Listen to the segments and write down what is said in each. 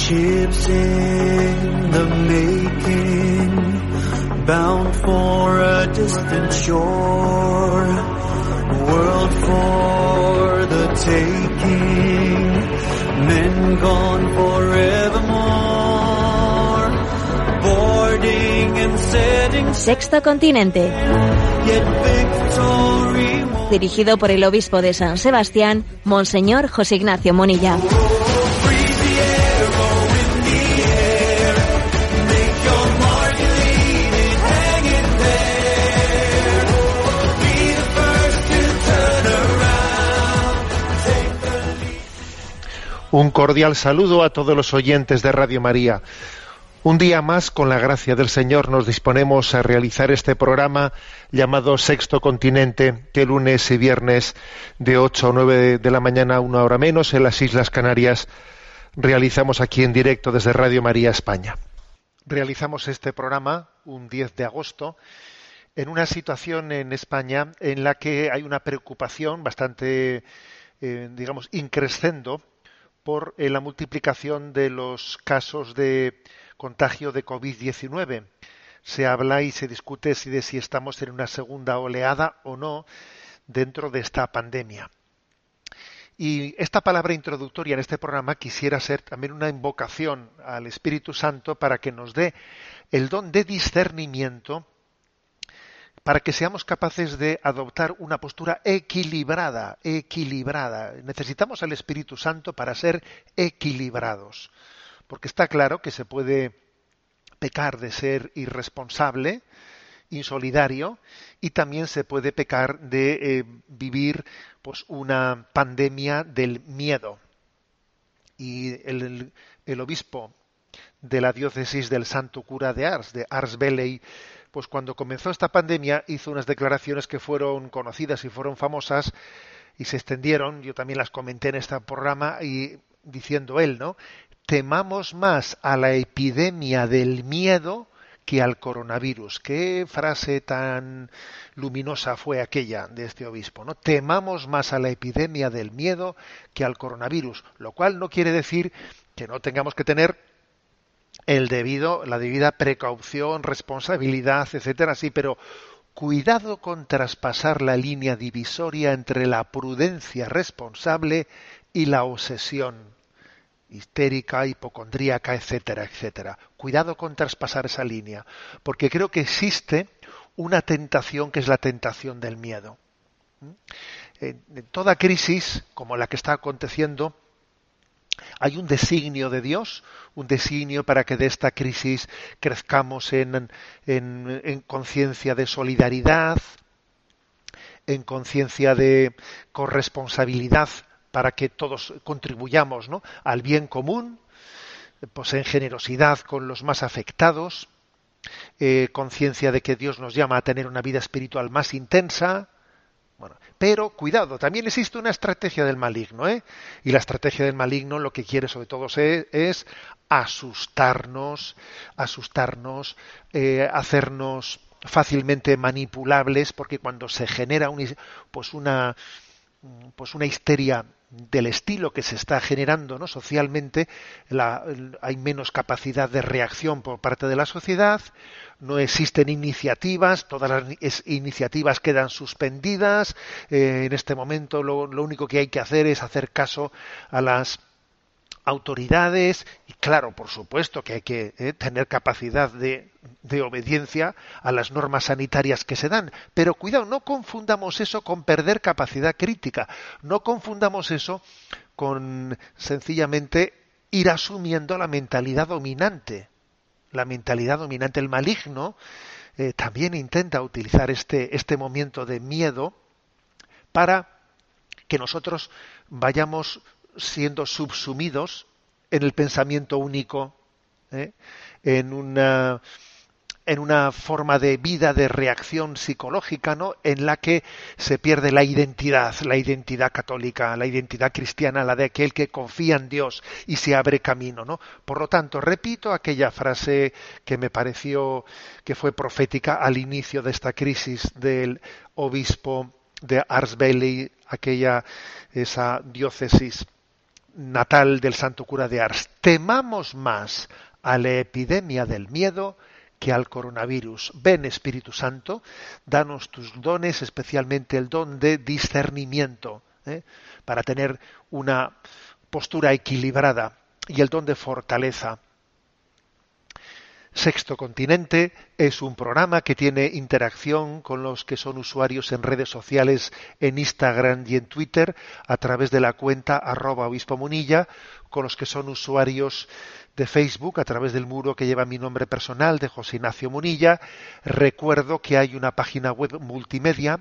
Ships in the making, bound for a distant shore, world for the taking, men gone forevermore, boarding and setting. Sexto Continente. Yet victory won't. Dirigido por el obispo de San Sebastián, Monseñor José Ignacio Monilla. Un cordial saludo a todos los oyentes de Radio María. Un día más, con la gracia del Señor, nos disponemos a realizar este programa llamado Sexto Continente, que lunes y viernes de 8 a 9 de la mañana, una hora menos, en las Islas Canarias, realizamos aquí en directo desde Radio María España. Realizamos este programa un 10 de agosto en una situación en España en la que hay una preocupación bastante, increscendo por la multiplicación de los casos de contagio de COVID-19. Se habla y se discute si estamos en una segunda oleada o no dentro de esta pandemia. Y esta palabra introductoria en este programa quisiera ser también una invocación al Espíritu Santo para que nos dé el don de discernimiento, para que seamos capaces de adoptar una postura equilibrada. Necesitamos al Espíritu Santo para ser equilibrados, porque está claro que se puede pecar de ser irresponsable, insolidario, y también se puede pecar de vivir pues una pandemia del miedo. Y el obispo de la diócesis del Santo Cura de Ars Belei, pues cuando comenzó esta pandemia hizo unas declaraciones que fueron conocidas y fueron famosas y se extendieron, yo también las comenté en este programa, y diciendo él, ¿no? Temamos más a la epidemia del miedo que al coronavirus. Qué frase tan luminosa fue aquella de este obispo, ¿no? Temamos más a la epidemia del miedo que al coronavirus, lo cual no quiere decir que no tengamos que tener la debida precaución, responsabilidad, etcétera, sí, pero cuidado con traspasar la línea divisoria entre la prudencia responsable y la obsesión histérica, hipocondríaca, etcétera, etcétera. Cuidado con traspasar esa línea, porque creo que existe una tentación que es la tentación del miedo. En toda crisis, como la que está aconteciendo, hay un designio de Dios, un designio para que de esta crisis crezcamos en conciencia de solidaridad, en conciencia de corresponsabilidad, para que todos contribuyamos, ¿no?, al bien común, pues en generosidad con los más afectados, conciencia de que Dios nos llama a tener una vida espiritual más intensa. Bueno, pero cuidado, también existe una estrategia del maligno, y la estrategia del maligno lo que quiere sobre todo es asustarnos, hacernos fácilmente manipulables, porque cuando se genera una histeria del estilo que se está generando, ¿no?, socialmente, hay menos capacidad de reacción por parte de la sociedad, no existen iniciativas, todas las iniciativas quedan suspendidas. En este momento lo único que hay que hacer es hacer caso a las autoridades, y claro, por supuesto que hay que tener capacidad de obediencia a las normas sanitarias que se dan, pero cuidado, no confundamos eso con perder capacidad crítica, no confundamos eso con sencillamente ir asumiendo la mentalidad dominante. El maligno también intenta utilizar este momento de miedo para que nosotros vayamos siendo subsumidos en el pensamiento único, en una forma de vida, de reacción psicológica, ¿no?, en la que se pierde la identidad católica, la identidad cristiana, la de aquel que confía en Dios y se abre camino, ¿no? Por lo tanto, repito aquella frase que me pareció que fue profética al inicio de esta crisis del obispo de Ars Belei, esa diócesis natal del santo cura de Ars. Temamos más a la epidemia del miedo que al coronavirus. Ven, Espíritu Santo, danos tus dones, especialmente el don de discernimiento, para tener una postura equilibrada, y el don de fortaleza. Sexto Continente es un programa que tiene interacción con los que son usuarios en redes sociales, en Instagram y en Twitter, a través de la cuenta @obispomunilla, con los que son usuarios de Facebook, a través del muro que lleva mi nombre personal, de José Ignacio Munilla. Recuerdo que hay una página web multimedia,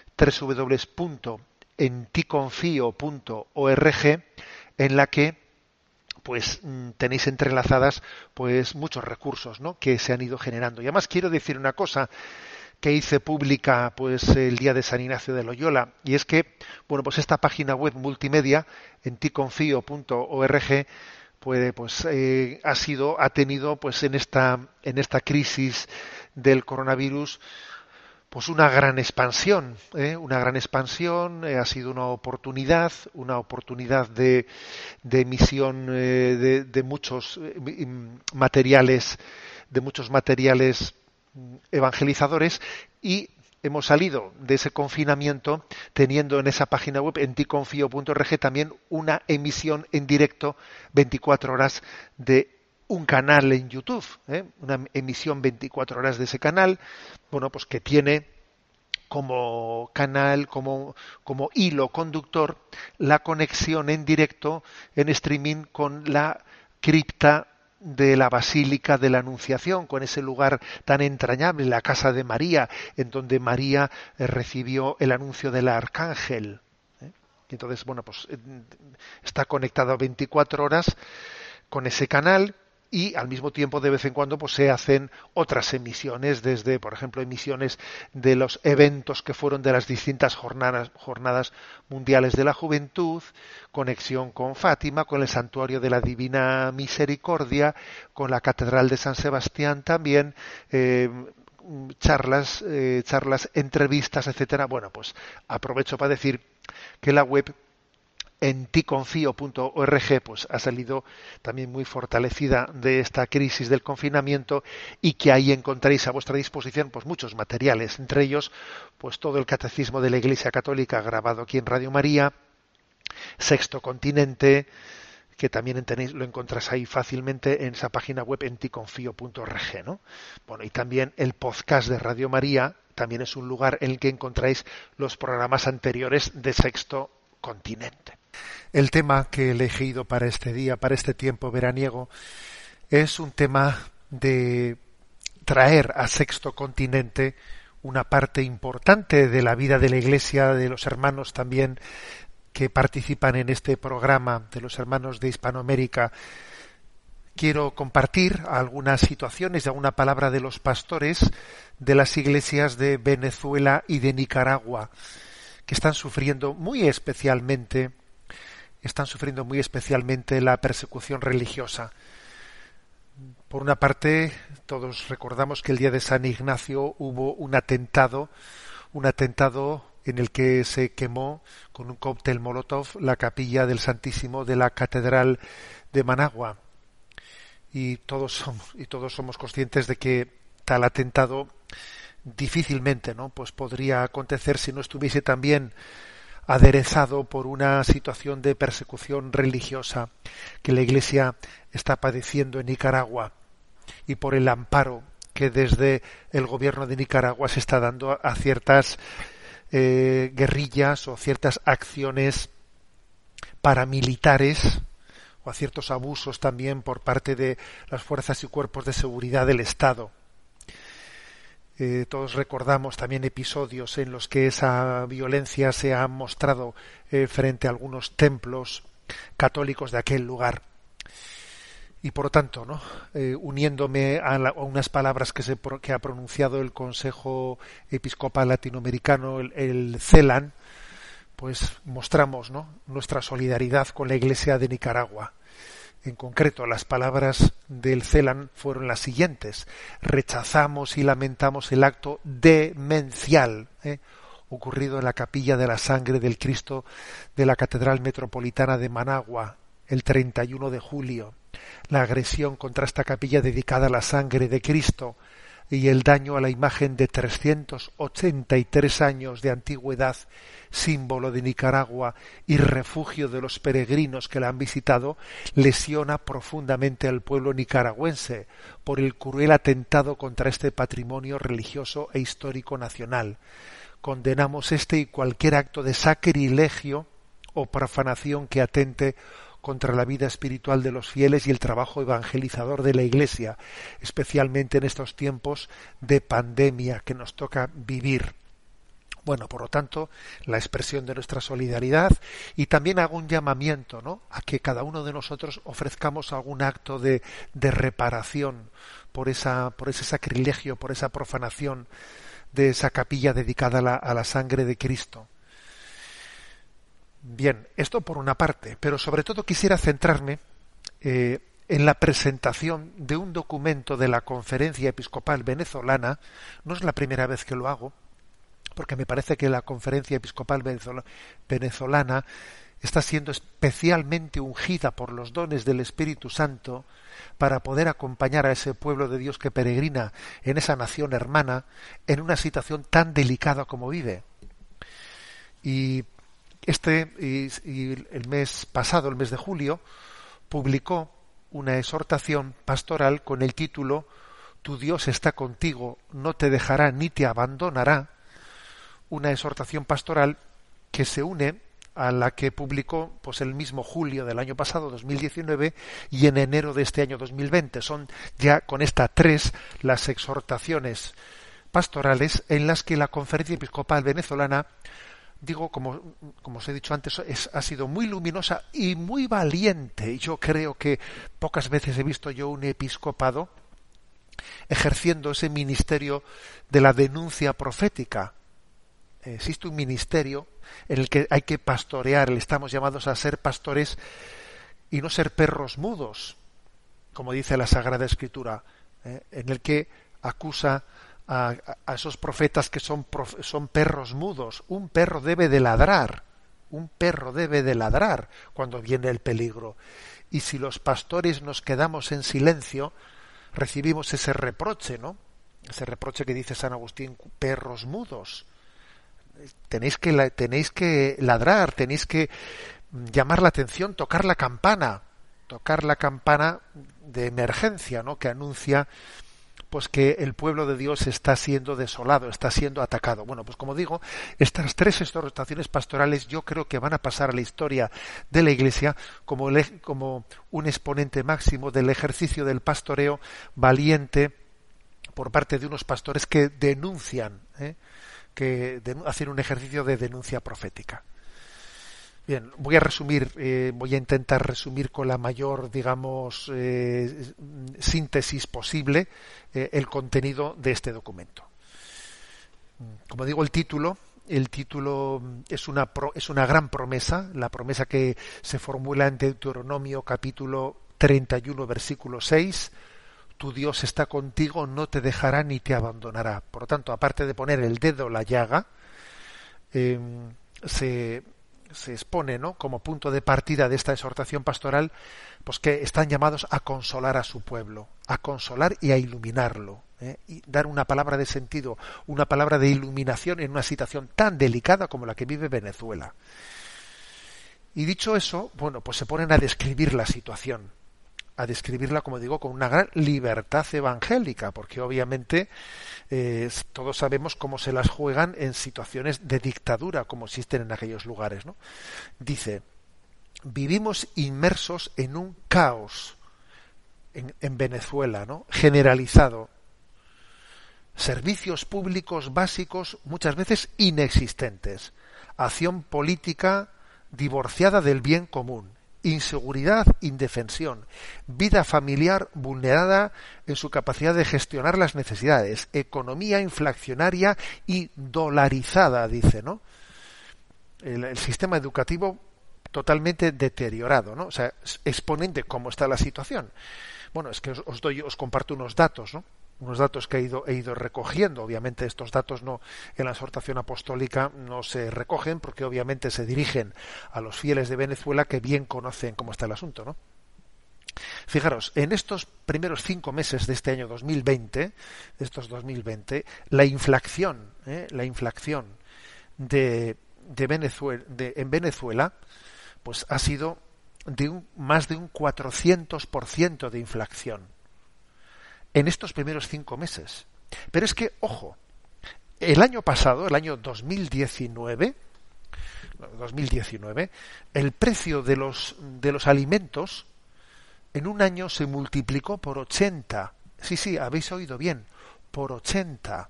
www.enticonfio.org, en la que pues tenéis entrelazadas pues muchos recursos, ¿no?, que se han ido generando. Y además quiero decir una cosa que hice pública pues el día de San Ignacio de Loyola, y es que bueno, pues esta página web multimedia, enticonfio.org, ha tenido pues en esta crisis del coronavirus pues una gran expansión, ha sido una oportunidad de emisión de muchos materiales evangelizadores, y hemos salido de ese confinamiento teniendo en esa página web enticonfio.org también una emisión en directo 24 horas de un canal en YouTube, una emisión 24 horas de ese canal, bueno, pues que tiene como canal, como hilo conductor, la conexión en directo, en streaming, con la cripta de la Basílica de la Anunciación, con ese lugar tan entrañable, la casa de María, en donde María recibió el anuncio del arcángel. Entonces, bueno, pues está conectado 24 horas con ese canal, y al mismo tiempo de vez en cuando pues se hacen otras emisiones, desde, por ejemplo, emisiones de los eventos que fueron de las distintas jornadas mundiales de la juventud, conexión con Fátima, con el Santuario de la Divina Misericordia, con la Catedral de San Sebastián también, charlas, entrevistas, etcétera. Bueno, pues aprovecho para decir que la web enticonfio.org pues ha salido también muy fortalecida de esta crisis del confinamiento, y que ahí encontráis a vuestra disposición pues muchos materiales, entre ellos pues todo el catecismo de la Iglesia Católica grabado aquí en Radio María, Sexto Continente, que también lo encontráis ahí fácilmente en esa página web enticonfio.org, ¿no? Bueno, y también el podcast de Radio María también es un lugar en el que encontráis los programas anteriores de Sexto Continente. El tema que he elegido para este día, para este tiempo veraniego, es un tema de traer a Sexto Continente una parte importante de la vida de la Iglesia, de los hermanos también que participan en este programa, de los hermanos de Hispanoamérica. Quiero compartir algunas situaciones y alguna palabra de los pastores de las iglesias de Venezuela y de Nicaragua, que están sufriendo muy especialmente la persecución religiosa. Por una parte, todos recordamos que el día de San Ignacio hubo un atentado en el que se quemó con un cóctel Molotov la capilla del Santísimo de la Catedral de Managua. Y todos somos conscientes de que tal atentado difícilmente, ¿no?, pues podría acontecer si no estuviese también aderezado por una situación de persecución religiosa que la Iglesia está padeciendo en Nicaragua, y por el amparo que desde el gobierno de Nicaragua se está dando a ciertas guerrillas o ciertas acciones paramilitares, o a ciertos abusos también por parte de las fuerzas y cuerpos de seguridad del Estado. Todos recordamos también episodios en los que esa violencia se ha mostrado frente a algunos templos católicos de aquel lugar. Y por lo tanto, ¿no?, uniéndome a unas palabras que ha pronunciado el Consejo Episcopal Latinoamericano, el CELAN, pues mostramos, ¿no?, nuestra solidaridad con la Iglesia de Nicaragua. En concreto, las palabras del CELAN fueron las siguientes: rechazamos y lamentamos el acto demencial ocurrido en la Capilla de la Sangre del Cristo de la Catedral Metropolitana de Managua, el 31 de julio, la agresión contra esta capilla dedicada a la sangre de Cristo y el daño a la imagen de 383 años de antigüedad, símbolo de Nicaragua y refugio de los peregrinos que la han visitado, lesiona profundamente al pueblo nicaragüense por el cruel atentado contra este patrimonio religioso e histórico nacional. Condenamos este y cualquier acto de sacrilegio o profanación que atente contra la vida espiritual de los fieles y el trabajo evangelizador de la Iglesia, especialmente en estos tiempos de pandemia que nos toca vivir. Bueno, por lo tanto, la expresión de nuestra solidaridad, y también hago un llamamiento, ¿no?, a que cada uno de nosotros ofrezcamos algún acto de reparación por ese sacrilegio, por esa profanación de esa capilla dedicada a la sangre de Cristo. Bien, esto por una parte, pero sobre todo quisiera centrarme en la presentación de un documento de la Conferencia Episcopal Venezolana. No es la primera vez que lo hago, porque me parece que la Conferencia Episcopal Venezolana está siendo especialmente ungida por los dones del Espíritu Santo para poder acompañar a ese pueblo de Dios que peregrina en esa nación hermana en una situación tan delicada como vive. Y el mes pasado, el mes de julio, publicó una exhortación pastoral con el título «Tu Dios está contigo, no te dejará ni te abandonará», una exhortación pastoral que se une a la que publicó pues el mismo julio del año pasado, 2019, y en enero de este año 2020. Son ya con estas 3 las exhortaciones pastorales en las que la Conferencia Episcopal Venezolana, digo, como os he dicho antes, ha sido muy luminosa y muy valiente. Yo creo que pocas veces he visto yo un episcopado ejerciendo ese ministerio de la denuncia profética. Existe un ministerio en el que hay que pastorear, estamos llamados a ser pastores y no ser perros mudos, como dice la Sagrada Escritura, en el que acusa a esos profetas que son perros mudos. Un perro debe de ladrar cuando viene el peligro. Y si los pastores nos quedamos en silencio, recibimos ese reproche, ¿no? Ese reproche que dice San Agustín, perros mudos. Tenéis que ladrar, tenéis que llamar la atención, tocar la campana de emergencia, ¿no?, que anuncia pues que el pueblo de Dios está siendo desolado, está siendo atacado. Bueno, pues como digo, estas 3 exhortaciones pastorales yo creo que van a pasar a la historia de la Iglesia como un exponente máximo del ejercicio del pastoreo valiente por parte de unos pastores que denuncian, hacen un ejercicio de denuncia profética. Bien, voy a intentar resumir con la mayor, digamos, síntesis posible el contenido de este documento. Como digo, el título es una gran promesa, la promesa que se formula en Deuteronomio capítulo 31, versículo 6. Tu Dios está contigo, no te dejará ni te abandonará. Por lo tanto, aparte de poner el dedo en la llaga, se expone, ¿no?, como punto de partida de esta exhortación pastoral, pues que están llamados a consolar a su pueblo, a consolar y a iluminarlo, y dar una palabra de sentido, una palabra de iluminación en una situación tan delicada como la que vive Venezuela. Y dicho eso, bueno, pues se ponen a describir la situación, a describirla, como digo, con una gran libertad evangélica, porque obviamente todos sabemos cómo se las juegan en situaciones de dictadura, como existen en aquellos lugares, ¿no? Dice, vivimos inmersos en un caos en Venezuela, ¿no?, generalizado. Servicios públicos básicos muchas veces inexistentes. Acción política divorciada del bien común. Inseguridad, indefensión, vida familiar vulnerada en su capacidad de gestionar las necesidades, economía inflacionaria y dolarizada, dice, ¿no? El sistema educativo totalmente deteriorado, ¿no? O sea, exponen de cómo está la situación. Bueno, es que os comparto unos datos, ¿no? unos datos que he ido recogiendo. Obviamente estos datos no, en la exhortación apostólica no se recogen, porque obviamente se dirigen a los fieles de Venezuela que bien conocen cómo está el asunto, ¿no? Fijaros, en estos primeros 5 meses de este año 2020, la inflación en Venezuela, pues ha sido de más de un 400% de inflación en estos primeros 5 meses. Pero es que, ojo, el año pasado, el año 2019, el precio de los alimentos en un año se multiplicó por 80. Sí, habéis oído bien, por 80.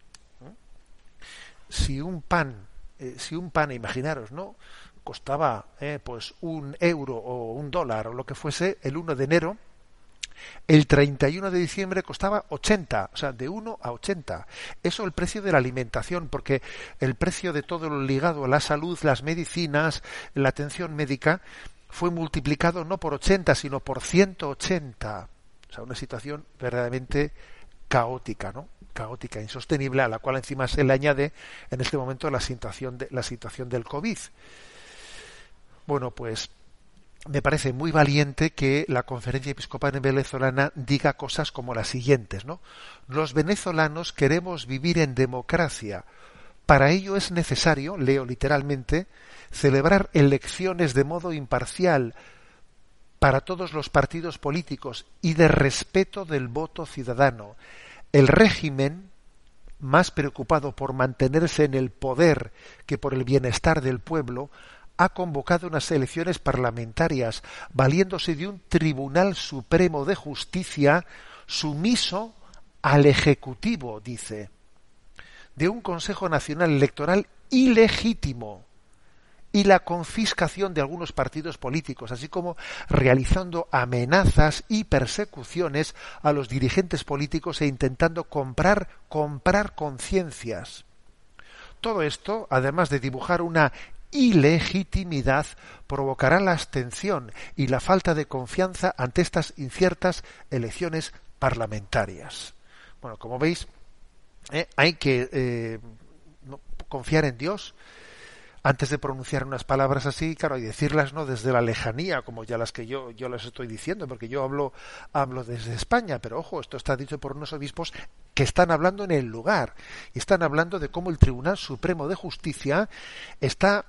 Si un pan, imaginaros, ¿no?, costaba pues €1 o $1 o lo que fuese el 1 de enero, el 31 de diciembre costaba 80, o sea, de 1 a 80. Eso el precio de la alimentación, porque el precio de todo lo ligado a la salud, las medicinas, la atención médica, fue multiplicado no por 80, sino por 180. O sea, una situación verdaderamente caótica, ¿no? Caótica, insostenible, a la cual encima se le añade en este momento la situación del COVID. Bueno, pues me parece muy valiente que la Conferencia Episcopal Venezolana diga cosas como las siguientes, ¿no? Los venezolanos queremos vivir en democracia. Para ello es necesario, leo literalmente, celebrar elecciones de modo imparcial para todos los partidos políticos y de respeto del voto ciudadano. El régimen, más preocupado por mantenerse en el poder que por el bienestar del pueblo, ha convocado unas elecciones parlamentarias, valiéndose de un Tribunal Supremo de Justicia sumiso al Ejecutivo, dice, de un Consejo Nacional Electoral ilegítimo y la confiscación de algunos partidos políticos, así como realizando amenazas y persecuciones a los dirigentes políticos e intentando comprar conciencias. Todo esto, además de dibujar una ilegitimidad, provocará la abstención y la falta de confianza ante estas inciertas elecciones parlamentarias. Bueno, como veis, hay que confiar en Dios antes de pronunciar unas palabras así, claro, y decirlas no desde la lejanía, como ya las que yo las estoy diciendo, porque yo hablo desde España, pero ojo, esto está dicho por unos obispos que están hablando en el lugar, y están hablando de cómo el Tribunal Supremo de Justicia está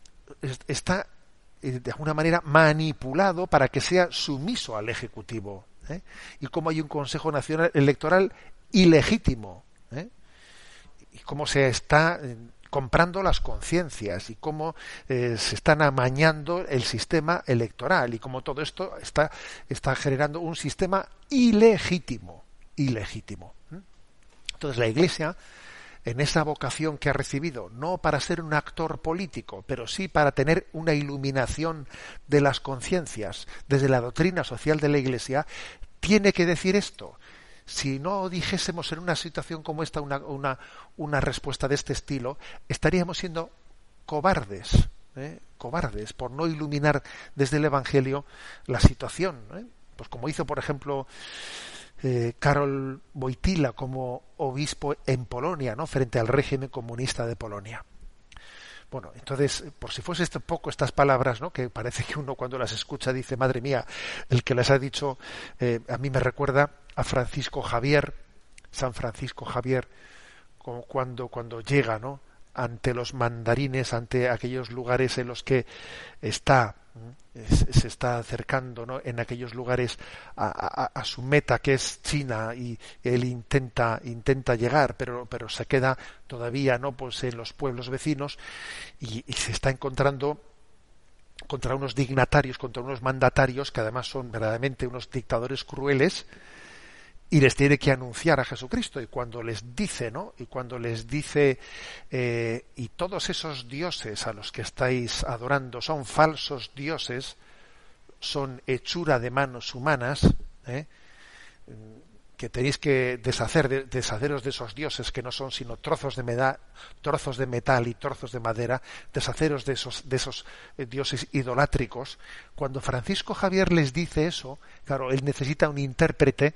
de alguna manera manipulado para que sea sumiso al Ejecutivo, y cómo hay un Consejo Nacional Electoral ilegítimo, y cómo se está comprando las conciencias y cómo se están amañando el sistema electoral y cómo todo esto está generando un sistema ilegítimo. Entonces la Iglesia, en esa vocación que ha recibido, no para ser un actor político, pero sí para tener una iluminación de las conciencias desde la doctrina social de la Iglesia, tiene que decir esto. Si no dijésemos en una situación como esta una respuesta de este estilo, estaríamos siendo cobardes por no iluminar desde el Evangelio la situación, pues como hizo, por ejemplo, Karol Wojtyła como obispo en Polonia, ¿no?, frente al régimen comunista de Polonia. Bueno, entonces, por si fuese poco estas palabras, ¿no?, que parece que uno cuando las escucha dice, madre mía, el que las ha dicho, a mí me recuerda a Francisco Javier, San Francisco Javier, como cuando llega, ¿no?, ante los mandarines, ante aquellos lugares en los que se está acercando, ¿no?, en aquellos lugares a su meta, que es China, y él intenta llegar, pero se queda todavía, ¿no?, pues en los pueblos vecinos, y se está encontrando contra unos dignatarios, contra unos mandatarios que además son verdaderamente unos dictadores crueles, y les tiene que anunciar a Jesucristo. Y cuando les dice, ¿no?, y todos esos dioses a los que estáis adorando son falsos dioses, son hechura de manos humanas, que tenéis que deshaceros de esos dioses que no son sino trozos de metal y trozos de madera, deshaceros de esos dioses idolátricos. Cuando Francisco Javier les dice eso, claro, él necesita un intérprete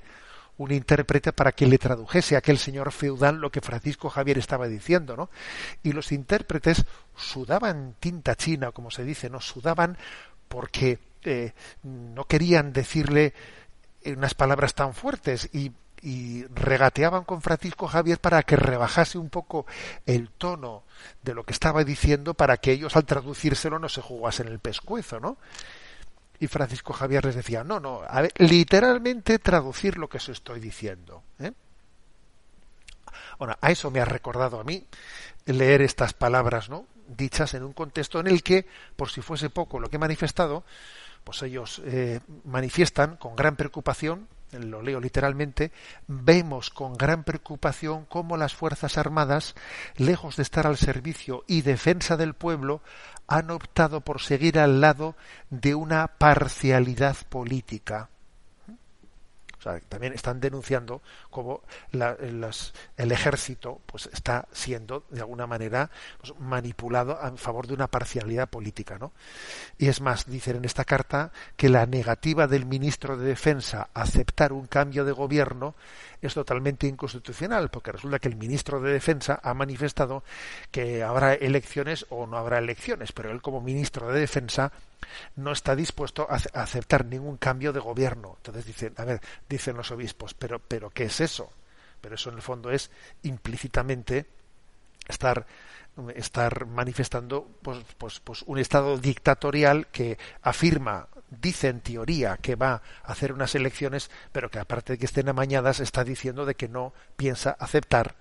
un intérprete para que le tradujese a aquel señor feudal lo que Francisco Javier estaba diciendo, ¿no? Y los intérpretes sudaban tinta china, como se dice, ¿no? Sudaban porque no querían decirle unas palabras tan fuertes y regateaban con Francisco Javier para que rebajase un poco el tono de lo que estaba diciendo, para que ellos al traducírselo no se jugasen el pescuezo, ¿no? Y Francisco Javier les decía, no, a ver, literalmente traducir lo que os estoy diciendo, ¿eh? Bueno, a eso me ha recordado a mí leer estas palabras, ¿no?, dichas en un contexto en el que, por si fuese poco lo que he manifestado, pues ellos manifiestan con gran preocupación, lo leo literalmente, vemos con gran preocupación cómo las Fuerzas Armadas, lejos de estar al servicio y defensa del pueblo, han optado por seguir al lado de una parcialidad política. O sea, también están denunciando cómo el ejército pues está siendo de alguna manera pues, manipulado a favor de una parcialidad política, ¿no? Y es más, dicen en esta carta que la negativa del ministro de Defensa a aceptar un cambio de gobierno es totalmente inconstitucional, porque resulta que el ministro de Defensa ha manifestado que habrá elecciones o no habrá elecciones, pero él como ministro de Defensa no está dispuesto a aceptar ningún cambio de gobierno. Entonces dicen los obispos, pero ¿qué es eso? Pero eso en el fondo es implícitamente estar manifestando pues un estado dictatorial que afirma, dice en teoría que va a hacer unas elecciones, pero que aparte de que estén amañadas está diciendo de que no piensa aceptar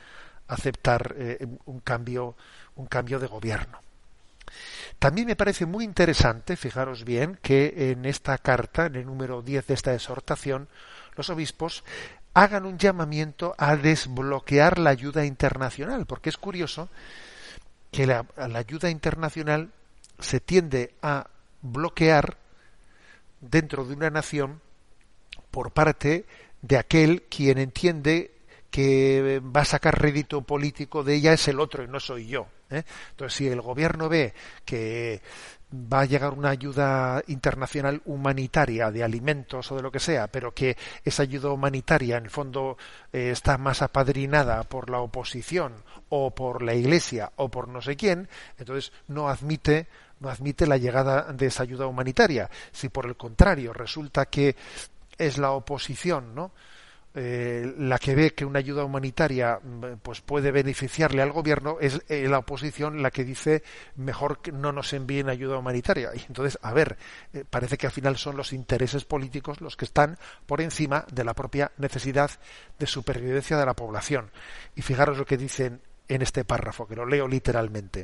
un cambio de gobierno. También me parece muy interesante, fijaros bien, que en esta carta, en el número 10 de esta exhortación, los obispos hagan un llamamiento a desbloquear la ayuda internacional, porque es curioso que la ayuda internacional se tiende a bloquear dentro de una nación por parte de aquel quien entiende que va a sacar rédito político de ella es el otro y no soy yo, ¿eh? Entonces, si el gobierno ve que va a llegar una ayuda internacional humanitaria de alimentos o de lo que sea, pero que esa ayuda humanitaria en el fondo está más apadrinada por la oposición o por la Iglesia o por no sé quién, entonces no admite la llegada de esa ayuda humanitaria. Si por el contrario resulta que es la oposición, ¿no?, la que ve que una ayuda humanitaria pues puede beneficiarle al gobierno, es la oposición la que dice mejor que no nos envíen ayuda humanitaria. Y entonces, parece que al final son los intereses políticos los que están por encima de la propia necesidad de supervivencia de la población. Y fijaros lo que dicen en este párrafo, que lo leo literalmente.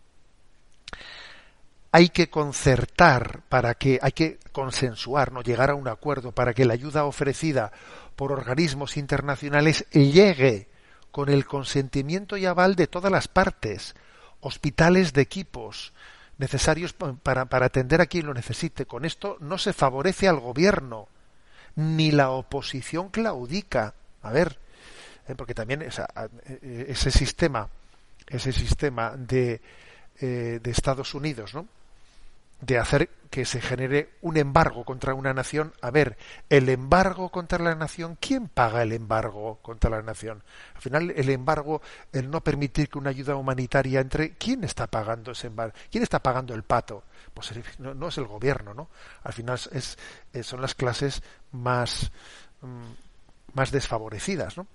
Hay que concertar, hay que consensuar, no llegar a un acuerdo para que la ayuda ofrecida por organismos internacionales llegue con el consentimiento y aval de todas las partes, hospitales de equipos necesarios para atender a quien lo necesite. Con esto no se favorece al gobierno, ni la oposición claudica. Porque también ese sistema de Estados Unidos, ¿no?, de hacer que se genere un embargo contra una nación. El embargo contra la nación, ¿quién paga el embargo contra la nación? Al final, el embargo, el no permitir que una ayuda humanitaria entre, ¿quién está pagando ese embargo? ¿Quién está pagando el pato? Pues no es el gobierno, ¿no? Al final son las clases más desfavorecidas, ¿no?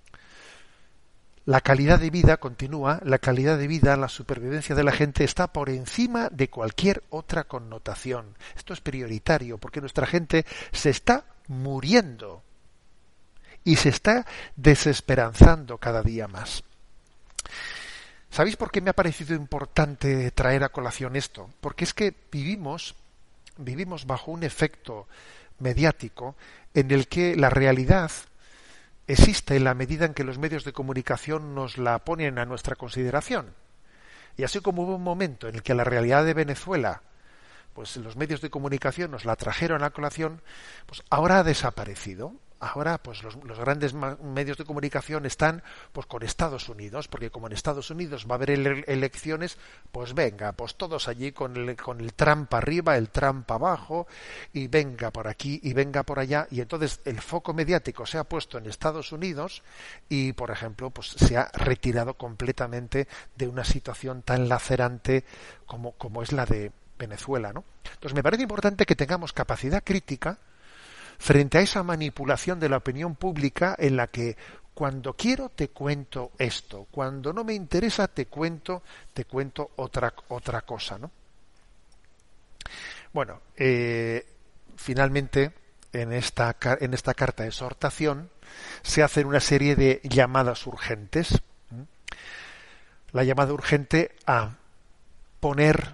La calidad de vida, continúa, la supervivencia de la gente está por encima de cualquier otra connotación. Esto es prioritario porque nuestra gente se está muriendo y se está desesperanzando cada día más. ¿Sabéis por qué me ha parecido importante traer a colación esto? Porque es que vivimos bajo un efecto mediático en el que la realidad existe en la medida en que los medios de comunicación nos la ponen a nuestra consideración. Y así como hubo un momento en el que la realidad de Venezuela, pues los medios de comunicación nos la trajeron a colación, pues ahora ha desaparecido. Ahora, pues los grandes medios de comunicación están pues con Estados Unidos, porque como en Estados Unidos va a haber elecciones, pues venga, pues todos allí con el Trump arriba, el Trump abajo, y venga por aquí y venga por allá, y entonces el foco mediático se ha puesto en Estados Unidos y, por ejemplo, pues se ha retirado completamente de una situación tan lacerante como es la de Venezuela, ¿no? Entonces me parece importante que tengamos capacidad crítica frente a esa manipulación de la opinión pública en la que cuando quiero te cuento esto, cuando no me interesa te cuento otra cosa, ¿no? Bueno, finalmente en esta carta de exhortación se hacen una serie de llamadas urgentes. La llamada urgente a poner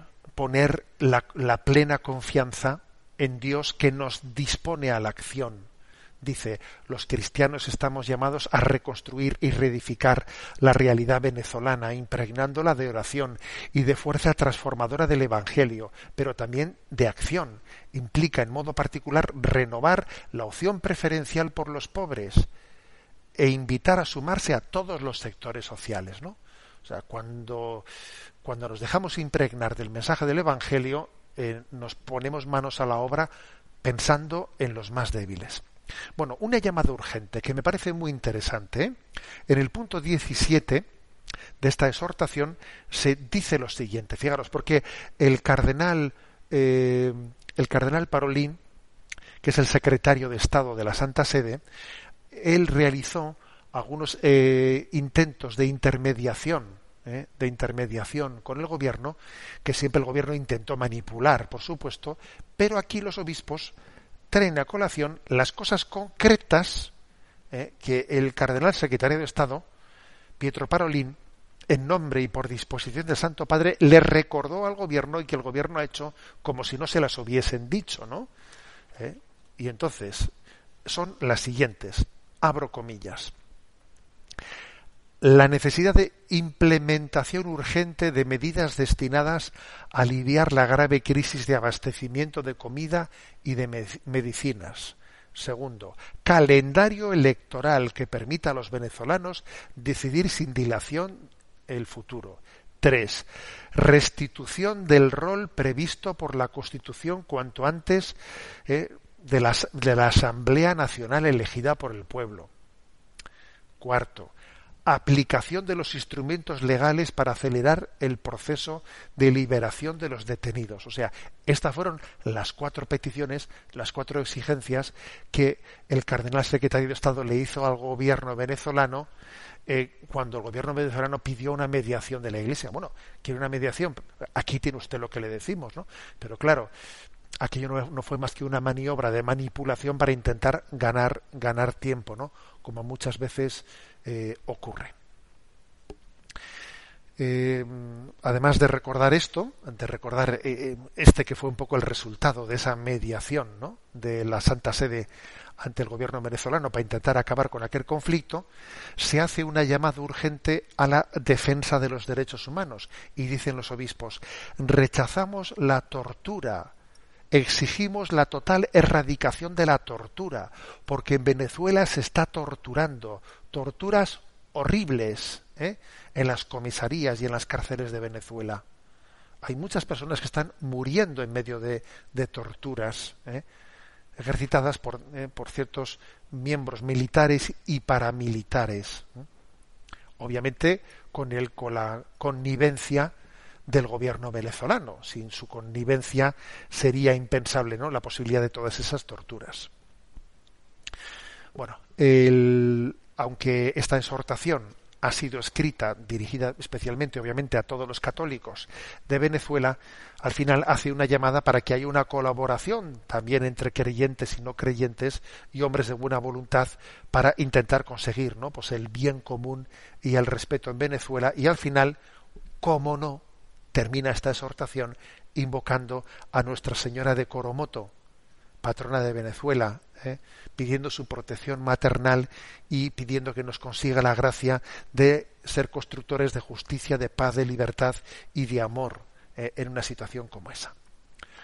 la plena confianza en Dios que nos dispone a la acción. Dice, los cristianos estamos llamados a reconstruir y reedificar la realidad venezolana, impregnándola de oración y de fuerza transformadora del Evangelio, pero también de acción. Implica en modo particular renovar la opción preferencial por los pobres e invitar a sumarse a todos los sectores sociales, ¿no? O sea, cuando nos dejamos impregnar del mensaje del Evangelio, nos ponemos manos a la obra pensando en los más débiles. Bueno, una llamada urgente que me parece muy interesante, ¿eh? En el punto 17 de esta exhortación se dice lo siguiente, fijaros, porque el cardenal Parolin, que es el secretario de Estado de la Santa Sede, él realizó algunos intentos de intermediación con el gobierno, que siempre el gobierno intentó manipular, por supuesto, pero aquí los obispos traen a colación las cosas concretas que el cardenal secretario de Estado, Pietro Parolin, en nombre y por disposición del Santo Padre, le recordó al gobierno y que el gobierno ha hecho como si no se las hubiesen dicho, ¿no? Y entonces son las siguientes, abro comillas: la necesidad de implementación urgente de medidas destinadas a aliviar la grave crisis de abastecimiento de comida y de medicinas. Segundo, calendario electoral que permita a los venezolanos decidir sin dilación el futuro. 3. Restitución del rol previsto por la Constitución cuanto antes de la Asamblea Nacional elegida por el pueblo. 4. Aplicación de los instrumentos legales para acelerar el proceso de liberación de los detenidos. O sea, estas fueron las 4 peticiones, las 4 exigencias que el cardenal secretario de Estado le hizo al gobierno venezolano cuando el gobierno venezolano pidió una mediación de la Iglesia. Bueno, quiere una mediación, aquí tiene usted lo que le decimos, ¿no? Pero claro, aquello no fue más que una maniobra de manipulación para intentar ganar tiempo, ¿no? Como muchas veces ocurre. Además de recordar esto, de recordar que fue un poco el resultado de esa mediación, ¿no?, de la Santa Sede ante el gobierno venezolano para intentar acabar con aquel conflicto, se hace una llamada urgente a la defensa de los derechos humanos y dicen los obispos: rechazamos la tortura, exigimos la total erradicación de la tortura, porque en Venezuela se está torturando, torturas horribles, en las comisarías y en las cárceles de Venezuela. Hay muchas personas que están muriendo en medio de torturas, ejercitadas por ciertos miembros militares y paramilitares, obviamente con la connivencia del gobierno venezolano. Sin su connivencia sería impensable, ¿no?, la posibilidad de todas esas torturas. Bueno, aunque esta exhortación ha sido escrita, dirigida especialmente, obviamente, a todos los católicos de Venezuela, al final hace una llamada para que haya una colaboración también entre creyentes y no creyentes y hombres de buena voluntad para intentar conseguir, ¿no?, pues el bien común y el respeto en Venezuela. Y al final, cómo no, termina esta exhortación invocando a Nuestra Señora de Coromoto, patrona de Venezuela, pidiendo su protección maternal y pidiendo que nos consiga la gracia de ser constructores de justicia, de paz, de libertad y de amor en una situación como esa.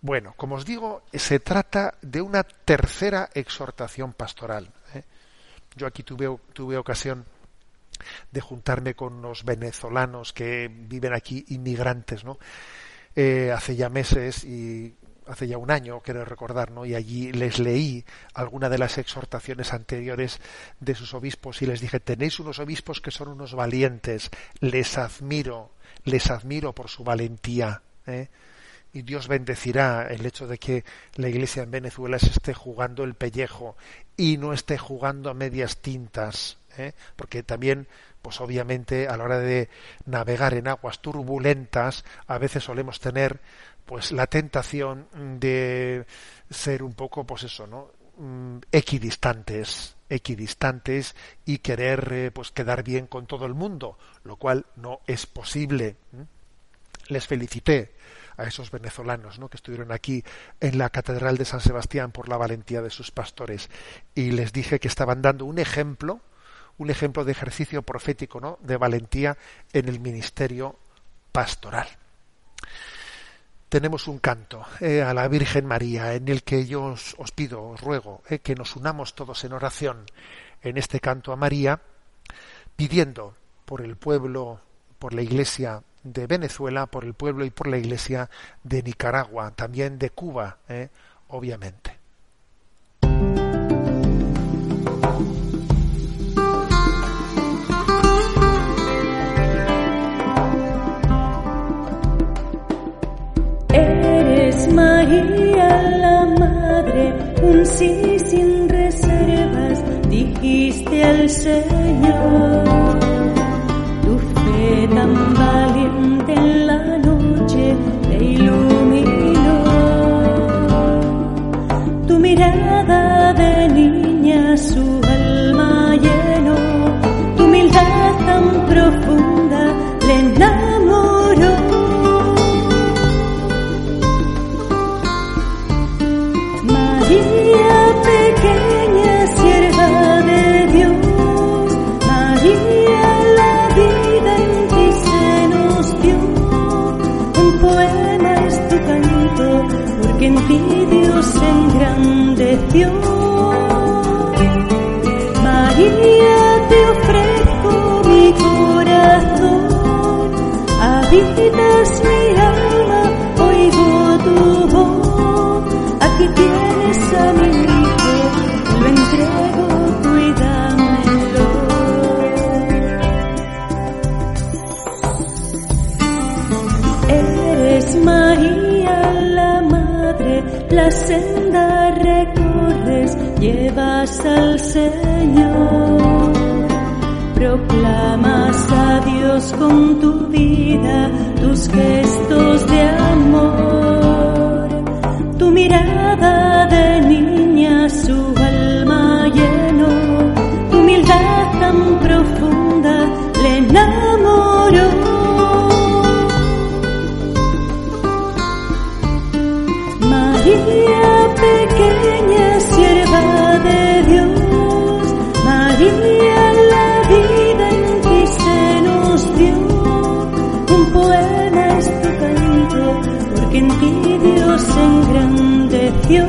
Bueno, como os digo, se trata de una tercera exhortación pastoral. Yo aquí tuve ocasión de juntarme con unos venezolanos que viven aquí, inmigrantes, ¿no? Hace ya meses y hace ya un año, quiero recordar, ¿no? Y allí les leí alguna de las exhortaciones anteriores de sus obispos y les dije: tenéis unos obispos que son unos valientes, les admiro por su valentía, y Dios bendecirá el hecho de que la Iglesia en Venezuela se esté jugando el pellejo y no esté jugando a medias tintas, porque también, pues obviamente, a la hora de navegar en aguas turbulentas, a veces solemos tener pues la tentación de ser un poco, pues eso, ¿no? Equidistantes y querer pues quedar bien con todo el mundo, lo cual no es posible. Les felicité a esos venezolanos, ¿no?, que estuvieron aquí en la Catedral de San Sebastián por la valentía de sus pastores, y les dije que estaban dando un ejemplo de ejercicio profético, ¿no?, de valentía en el ministerio pastoral. Tenemos un canto a la Virgen María en el que yo os pido, os ruego, que nos unamos todos en oración en este canto a María, pidiendo por el pueblo, por la Iglesia de Venezuela, por el pueblo y por la Iglesia de Nicaragua, también de Cuba, obviamente. Eres María la Madre, un sí sin reservas, dijiste al Señor. Tu fe tan valiente en la noche te iluminó. Tu mirada de niña su alma llenó. Tu humildad tan profunda le enamoró. María pequeña, sierva de Dios, María la vida en ti se nos dio. Un poema es tu canto, porque en ti Dios se engrandeció. María, te ofrezco mi corazón, habitas mi alma, oigo tu voz. Aquí tienes a mi hijo, lo entrego, cuídamelo. Eres María la Madre, la senda recorres, llevas al Señor. Proclamas a Dios con tu vida, tus gestos de amor. Tu mirada de niña su alma llenó. Tu humildad tan profunda le enamoró. María pequeña, sierva de Dios, María la vida en ti se nos dio. Un poema es tu canto, porque en ti Dios se engrandeció.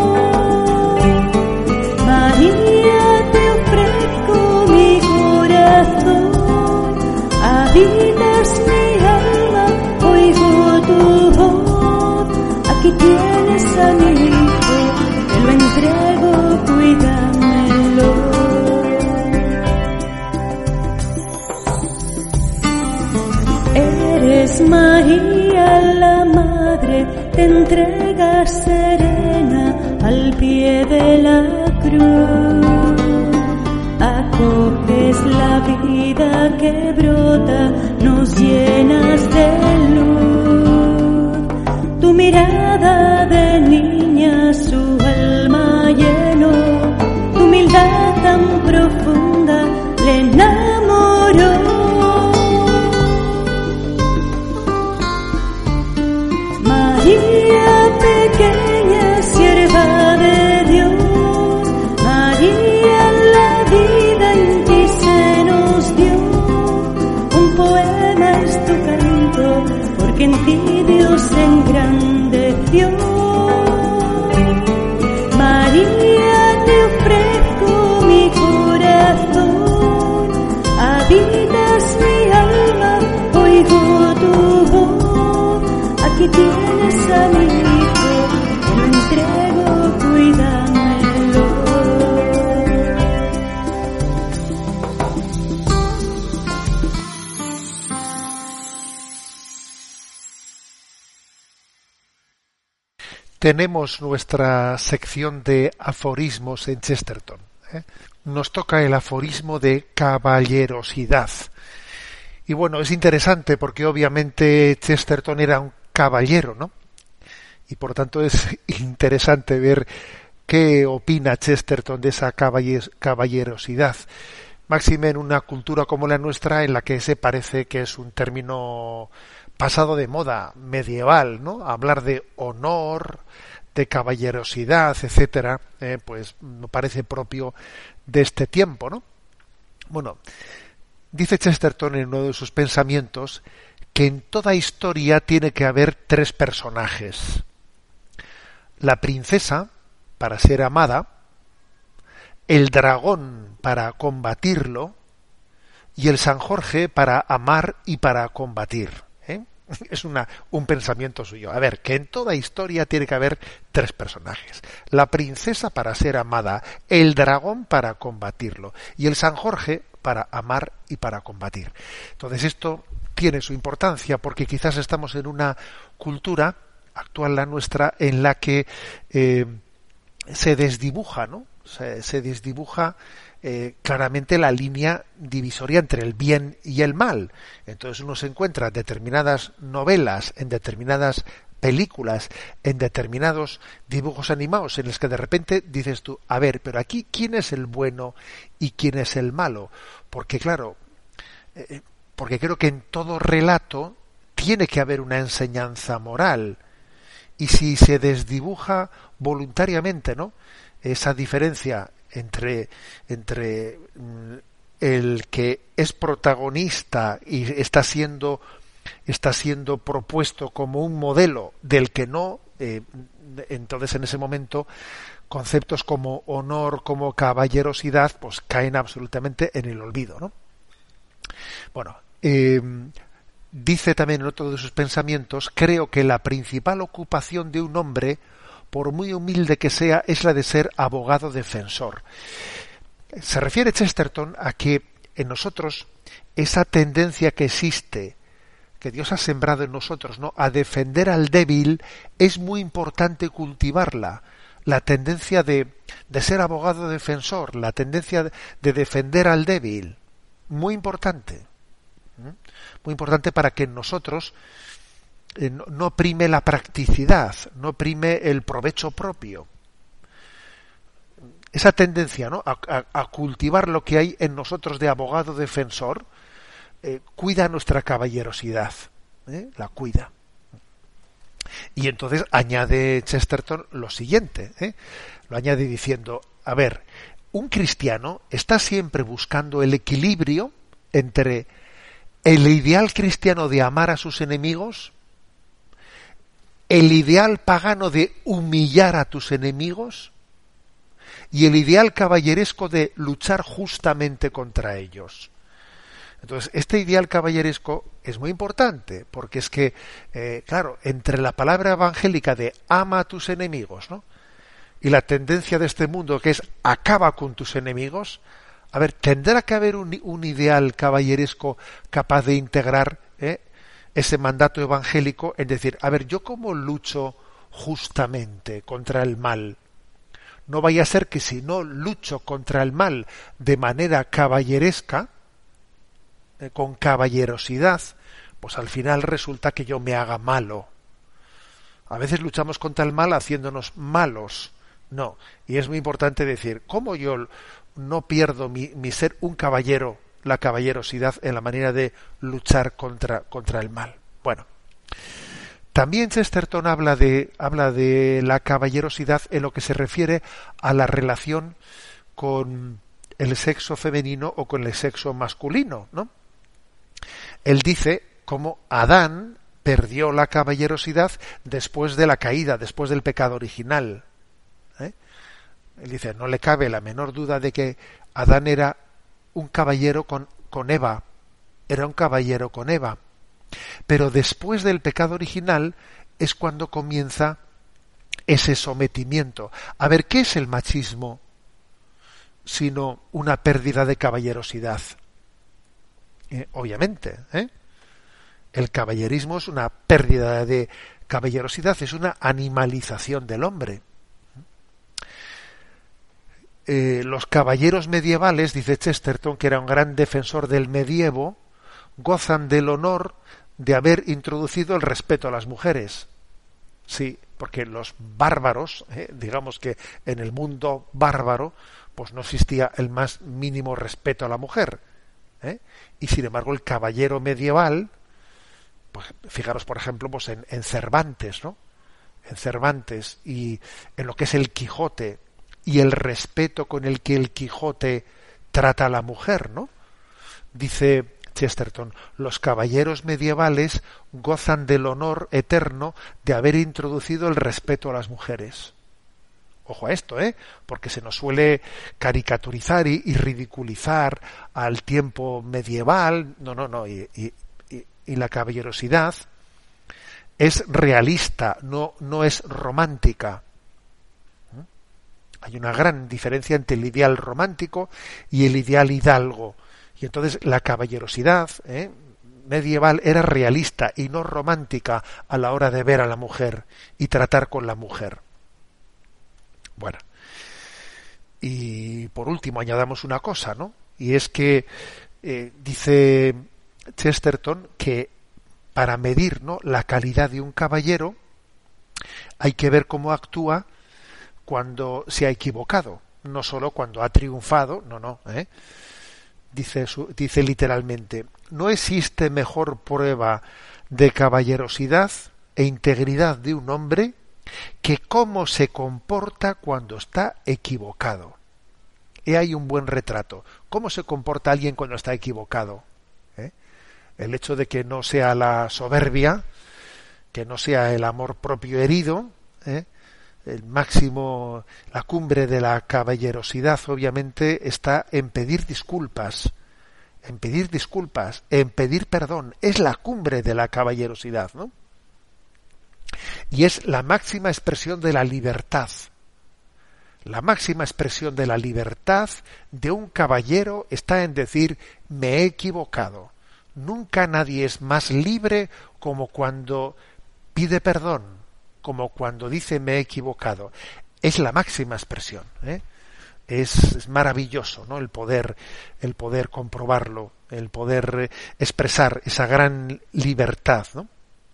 María, te ofrezco mi corazón, habitas mi alma, oigo tu voz. Aquí tienes a mi hijo, te lo entrego, cuídamelo. Eres María la Madre, te entregas serena al pie de la cruz. Acoges la vida que brota, nos llenas de luz. Tu mirada de niña su alma llenó. Tu humildad tan profunda le enamoró. María pequeña, sierva de Dios, María la vida en ti se nos dio. Un poema es tu canto, tenemos nuestra sección de aforismos en Chesterton. Nos toca el aforismo de caballerosidad. Y bueno, es interesante porque obviamente Chesterton era un caballero, ¿no? Y por tanto es interesante ver qué opina Chesterton de esa caballerosidad. Máxime en una cultura como la nuestra, en la que se parece que es un término pasado de moda, medieval, ¿no? Hablar de honor, de caballerosidad, etcétera, pues me parece propio de este tiempo, ¿no? Bueno, dice Chesterton en uno de sus pensamientos que en toda historia tiene que haber tres personajes: la princesa para ser amada, el dragón para combatirlo y el San Jorge para amar y para combatir. Es un pensamiento suyo. A ver, que en toda historia tiene que haber tres personajes: la princesa para ser amada, el dragón para combatirlo y el San Jorge para amar y para combatir. Entonces esto tiene su importancia porque quizás estamos en una cultura actual, la nuestra, en la que se desdibuja, ¿no? Se desdibuja claramente la línea divisoria entre el bien y el mal. Entonces uno se encuentra en determinadas novelas, en determinadas películas, en determinados dibujos animados, en los que de repente dices tú, a ver, pero aquí ¿quién es el bueno y quién es el malo? Porque claro, porque creo que en todo relato tiene que haber una enseñanza moral, y si se desdibuja voluntariamente, ¿no?, esa diferencia entre el que es protagonista y está siendo propuesto como un modelo del que no, entonces en ese momento conceptos como honor, como caballerosidad, pues caen absolutamente en el olvido, ¿no? Bueno, dice también en otro de sus pensamientos: creo que la principal ocupación de un hombre, por muy humilde que sea, es la de ser abogado defensor. Se refiere Chesterton a que en nosotros esa tendencia que existe, que Dios ha sembrado en nosotros, ¿no?, a defender al débil, es muy importante cultivarla. La tendencia de ser abogado defensor, la tendencia de defender al débil, muy importante. Muy importante para que en nosotros no prime la practicidad, no prime el provecho propio. Esa tendencia, ¿no?, a cultivar lo que hay en nosotros de abogado defensor, cuida nuestra caballerosidad, la cuida. Y entonces añade Chesterton lo siguiente, lo añade diciendo: a ver, un cristiano está siempre buscando el equilibrio entre el ideal cristiano de amar a sus enemigos, el ideal pagano de humillar a tus enemigos y el ideal caballeresco de luchar justamente contra ellos. Entonces, este ideal caballeresco es muy importante, porque es que, claro, entre la palabra evangélica de ama a tus enemigos, ¿no?, y la tendencia de este mundo que es acaba con tus enemigos, a ver, tendrá que haber un ideal caballeresco capaz de integrar ese mandato evangélico, es decir, a ver, ¿yo cómo lucho justamente contra el mal? No vaya a ser que si no lucho contra el mal de manera caballeresca, con caballerosidad, pues al final resulta que yo me haga malo. A veces luchamos contra el mal haciéndonos malos. No, y es muy importante decir, ¿cómo yo no pierdo mi ser un caballero, la caballerosidad en la manera de luchar contra el mal? Bueno, también Chesterton habla de la caballerosidad en lo que se refiere a la relación con el sexo femenino o con el sexo masculino, ¿no? Él dice cómo Adán perdió la caballerosidad después de la caída, después del pecado original. Él dice, no le cabe la menor duda de que Adán era un caballero con Eva, era un caballero con Eva. Pero después del pecado original es cuando comienza ese sometimiento. A ver, ¿qué es el machismo sino una pérdida de caballerosidad? Obviamente, el caballerismo es una pérdida de caballerosidad es una animalización del hombre. Los caballeros medievales, dice Chesterton, que era un gran defensor del medievo, gozan del honor de haber introducido el respeto a las mujeres. Sí, porque los bárbaros, digamos que en el mundo bárbaro, pues no existía el más mínimo respeto a la mujer. Y sin embargo el caballero medieval, pues fijaros por ejemplo pues en Cervantes, ¿no? En Cervantes y en lo que es el Quijote y el respeto con el que el Quijote trata a la mujer, ¿no? Dice Chesterton, los caballeros medievales gozan del honor eterno de haber introducido el respeto a las mujeres. Ojo a esto, porque se nos suele caricaturizar y ridiculizar al tiempo medieval. No. Y la caballerosidad es realista, no es romántica. Hay una gran diferencia entre el ideal romántico y el ideal hidalgo. Y entonces la caballerosidad medieval era realista y no romántica a la hora de ver a la mujer y tratar con la mujer. Bueno, y por último añadamos una cosa, ¿no? Y es que dice Chesterton que para medir, ¿no?, la calidad de un caballero hay que ver cómo actúa cuando se ha equivocado, no solo cuando ha triunfado, Dice literalmente, no existe mejor prueba de caballerosidad e integridad de un hombre que cómo se comporta cuando está equivocado. He ahí un buen retrato. ¿Cómo se comporta alguien cuando está equivocado? El hecho de que no sea la soberbia, que no sea el amor propio herido, el máximo, la cumbre de la caballerosidad obviamente está en pedir disculpas, en pedir perdón. Es la cumbre de la caballerosidad, ¿no? Y es la máxima expresión de la libertad. La máxima expresión de la libertad de un caballero está en decir, me he equivocado. Nunca nadie es más libre como cuando pide perdón, como cuando dice me he equivocado. Es la máxima expresión, Es maravilloso, ¿no? El poder comprobarlo, el poder expresar esa gran libertad, ¿no?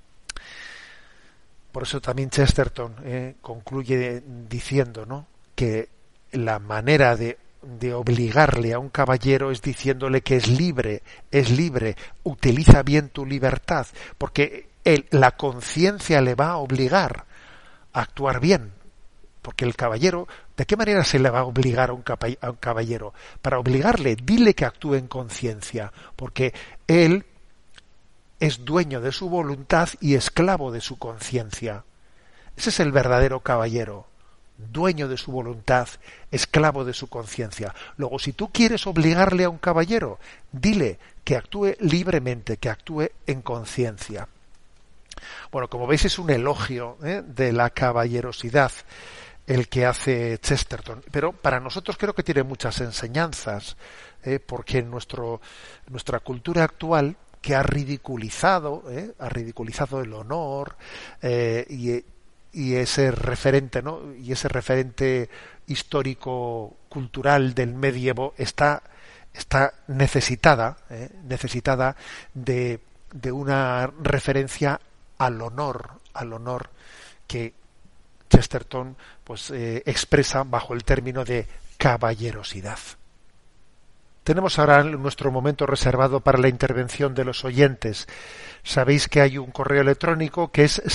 Por eso también Chesterton concluye diciendo, ¿no?, que la manera de obligarle a un caballero es diciéndole que es libre, utiliza bien tu libertad, porque la conciencia le va a obligar a actuar bien, porque el caballero, ¿de qué manera se le va a obligar a un caballero? Para obligarle, dile que actúe en conciencia, porque él es dueño de su voluntad y esclavo de su conciencia. Ese es el verdadero caballero, dueño de su voluntad, esclavo de su conciencia. Luego, si tú quieres obligarle a un caballero, dile que actúe libremente, que actúe en conciencia. Bueno, como veis es un elogio de la caballerosidad el que hace Chesterton, pero para nosotros creo que tiene muchas enseñanzas, porque en nuestra cultura actual, que ha ridiculizado el honor y ese referente, ¿no?, y ese referente histórico cultural del medievo está necesitada de una referencia al honor que Chesterton pues expresa bajo el término de caballerosidad. Tenemos ahora nuestro momento reservado para la intervención de los oyentes. Sabéis que hay un correo electrónico que es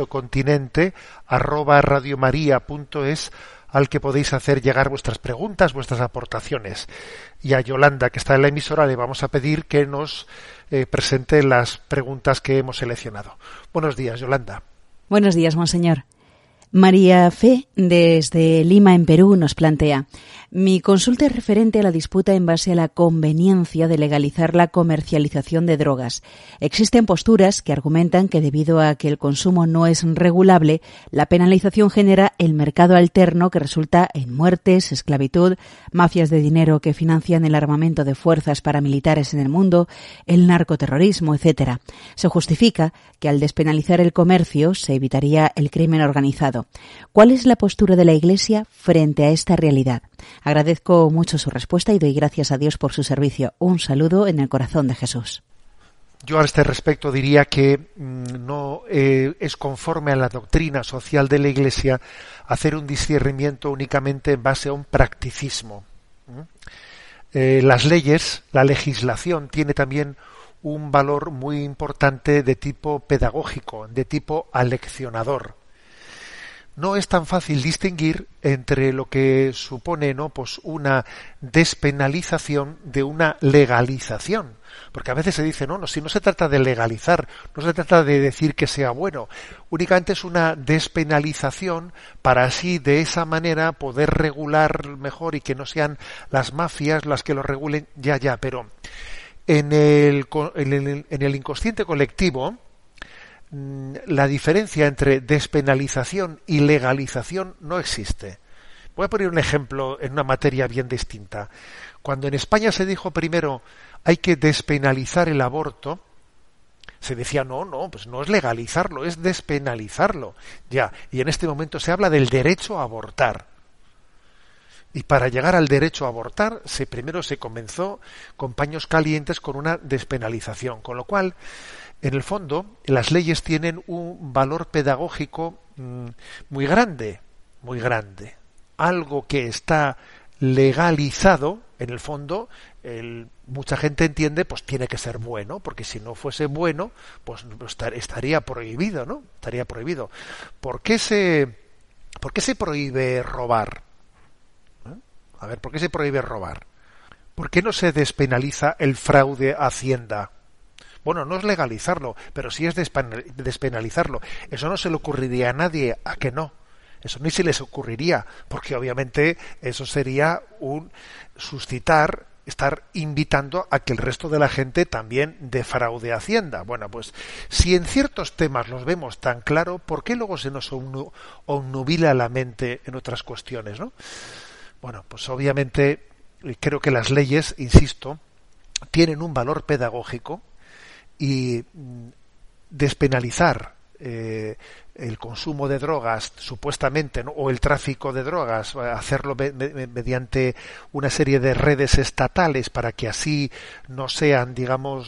sextocontinente@radiomaria.es, al que podéis hacer llegar vuestras preguntas, vuestras aportaciones. Y a Yolanda, que está en la emisora, le vamos a pedir que nos presente las preguntas que hemos seleccionado. Buenos días, Yolanda. Buenos días, monseñor. María Fe, desde Lima, en Perú, nos plantea: Mi consulta es referente a la disputa en base a la conveniencia de legalizar la comercialización de drogas. Existen posturas que argumentan que debido a que el consumo no es regulable, la penalización genera el mercado alterno que resulta en muertes, esclavitud, mafias de dinero que financian el armamento de fuerzas paramilitares en el mundo, el narcoterrorismo, etc. Se justifica que al despenalizar el comercio se evitaría el crimen organizado. ¿Cuál es la postura de la Iglesia frente a esta realidad? Agradezco mucho su respuesta y doy gracias a Dios por su servicio. Un saludo en el corazón de Jesús. Yo a este respecto diría que no es conforme a la doctrina social de la Iglesia hacer un discernimiento únicamente en base a un practicismo. Las leyes, la legislación tiene también un valor muy importante de tipo pedagógico, de tipo aleccionador. No es tan fácil distinguir entre lo que supone, ¿no?, pues una despenalización de una legalización, porque a veces se dice no, si no se trata de legalizar, no se trata de decir que sea bueno, únicamente es una despenalización para así de esa manera poder regular mejor y que no sean las mafias las que lo regulen, pero en el inconsciente colectivo la diferencia entre despenalización y legalización no existe. Voy a poner un ejemplo en una materia bien distinta. Cuando en España se dijo primero hay que despenalizar el aborto, se decía pues no es legalizarlo, es despenalizarlo. Y en este momento se habla del derecho a abortar. Y para llegar al derecho a abortar, primero se comenzó con paños calientes con una despenalización, con lo cual en el fondo, las leyes tienen un valor pedagógico muy grande, muy grande. Algo que está legalizado, en el fondo, mucha gente entiende, pues tiene que ser bueno, porque si no fuese bueno, pues estaría prohibido, ¿no? Estaría prohibido. ¿Por qué se prohíbe robar? A ver, ¿por qué se prohíbe robar? ¿Por qué no se despenaliza el fraude a Hacienda? Bueno, no es legalizarlo, pero sí es despenalizarlo. Eso no se le ocurriría a nadie, ¿a que no? Eso ni se les ocurriría, porque obviamente eso sería estar invitando a que el resto de la gente también defraude a Hacienda. Bueno, pues si en ciertos temas los vemos tan claro, ¿por qué luego se nos obnubila la mente en otras cuestiones, no? Bueno, pues obviamente creo que las leyes, insisto, tienen un valor pedagógico, y despenalizar el consumo de drogas supuestamente, ¿no?, o el tráfico de drogas, hacerlo mediante una serie de redes estatales para que así no sean, digamos,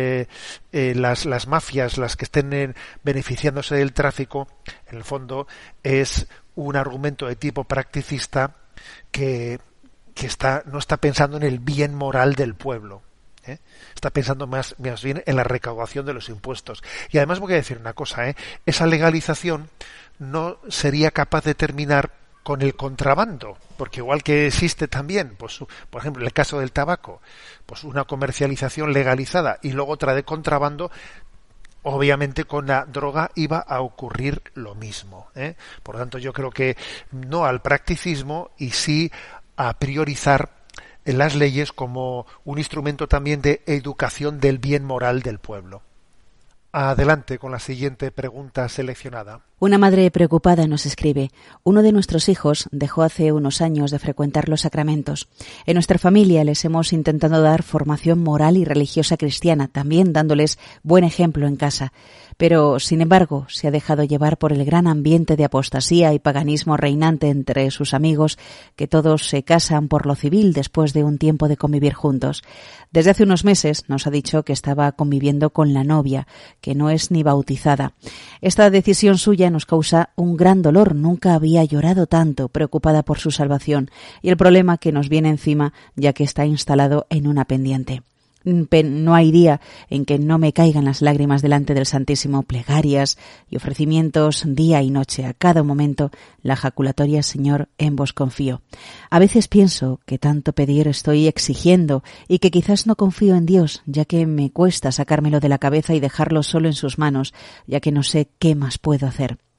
las mafias las que estén beneficiándose del tráfico, en el fondo es un argumento de tipo practicista que no está pensando en el bien moral del pueblo. Está pensando más bien en la recaudación de los impuestos. Y además voy a decir una cosa, esa legalización no sería capaz de terminar con el contrabando, porque igual que existe también, pues por ejemplo en el caso del tabaco, pues una comercialización legalizada y luego otra de contrabando, obviamente con la droga iba a ocurrir lo mismo, Por lo tanto yo creo que no al practicismo y sí a priorizar en las leyes como un instrumento también de educación del bien moral del pueblo. Adelante con la siguiente pregunta seleccionada. Una madre preocupada nos escribe: uno de nuestros hijos dejó hace unos años de frecuentar los sacramentos. En nuestra familia les hemos intentado dar formación moral y religiosa cristiana, también dándoles buen ejemplo en casa. Pero, sin embargo, se ha dejado llevar por el gran ambiente de apostasía y paganismo reinante entre sus amigos, que todos se casan por lo civil después de un tiempo de convivir juntos. Desde hace unos meses nos ha dicho que estaba conviviendo con la novia, que no es ni bautizada. Esta decisión suya nos causa un gran dolor. Nunca había llorado tanto, preocupada por su salvación y el problema que nos viene encima, ya que está instalado en una pendiente. No hay día en que no me caigan las lágrimas delante del Santísimo, plegarias y ofrecimientos día y noche, a cada momento la jaculatoria: Señor, en vos confío. A veces pienso que tanto pedir estoy exigiendo y que quizás no confío en Dios, ya que me cuesta sacármelo de la cabeza y dejarlo solo en sus manos, ya que no sé qué más puedo hacer.